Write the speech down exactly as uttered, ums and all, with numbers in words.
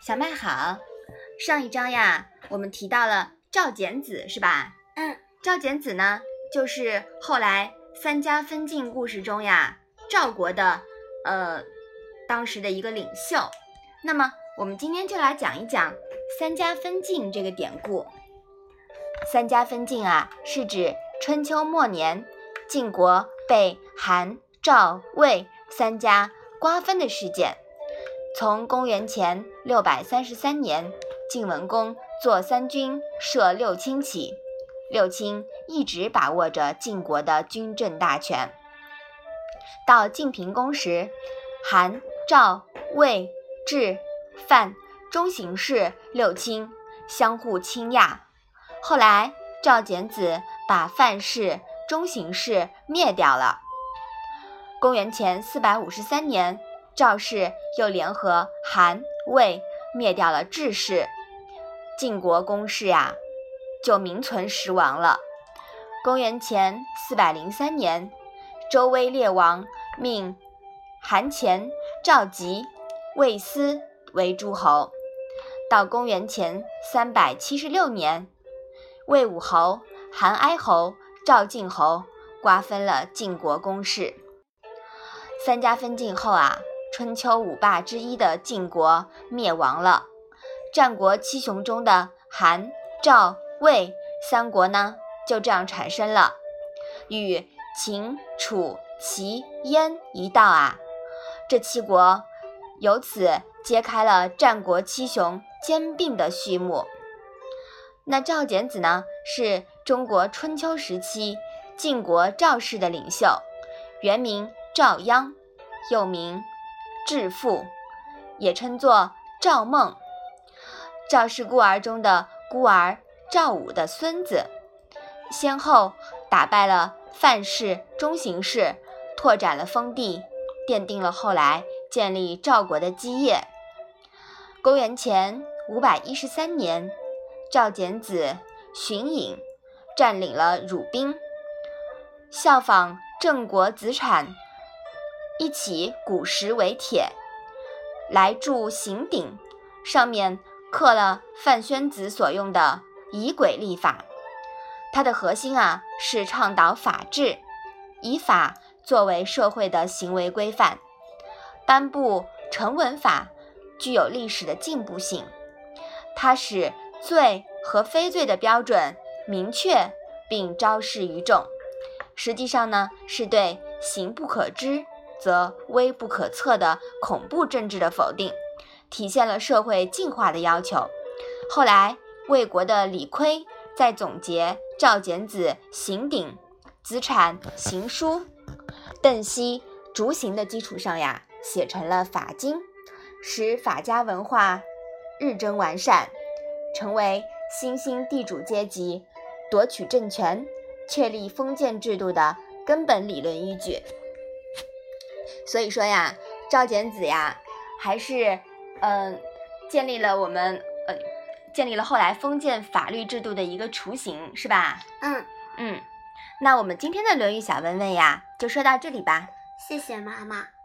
小麦好，上一章呀，我们提到了赵简子，是吧？ 嗯， 赵简子呢，就是后来三家分晋故事中呀，赵国的呃当时的一个领袖。那么我们今天就来讲一讲三家分晋这个典故。三家分晋啊，是指春秋末年晋国被韩、赵、魏三家瓜分的事件。从公元前六百三十三年，晋文公做三军设六卿起，六卿一直把握着晋国的军政大权。到晋平公时，韩、赵、魏、智、范、中行氏六卿相互倾轧。后来赵简子把范氏、中行氏灭掉了。公元前四百五十三年，赵氏又联合韩、魏灭掉了智氏，晋国公室呀就名存实亡了。公元前四百零三年，周威烈王命韩虔、赵吉、魏斯为诸侯。到公元前三百七十六年，魏武侯、韩哀侯、赵晋侯瓜分了晋国公室。三家分晋后啊，春秋五霸之一的晋国灭亡了。战国七雄中的韩、赵、魏三国呢，就这样产生了，与秦、楚、齐、燕一道啊，这七国由此揭开了战国七雄兼并的序幕。那赵简子呢，是中国春秋时期晋国赵氏的领袖，原名赵鞅，又名智父，也称作赵孟。赵氏孤儿中的孤儿赵武的孙子，先后打败了范氏、中行氏，拓展了封地，奠定了后来建立赵国的基业。公元前五百一十三年，赵简子荀颖占领了汝滨，效仿郑国子产，一起古石为帖，来筑刑鼎，上面刻了范宣子所用的仪轨历法。它的核心啊是倡导法治，以法作为社会的行为规范，颁布成文法具有历史的进步性。它使罪和非罪的标准明确并昭示于众，实际上呢，是对刑不可知则威不可测的恐怖政治的否定，体现了社会进化的要求。后来魏国的李悝在总结赵简子刑鼎、子产刑书、邓析逐刑的基础上呀，写成了法经，使法家文化日臻完善，成为新兴地主阶级夺取政权、确立封建制度的根本理论依据。所以说呀，赵简子呀，还是嗯、呃、建立了我们呃建立了后来封建法律制度的一个雏形，是吧？ 嗯嗯，那我们今天的《论语》小问问呀，就说到这里吧。 谢谢妈妈。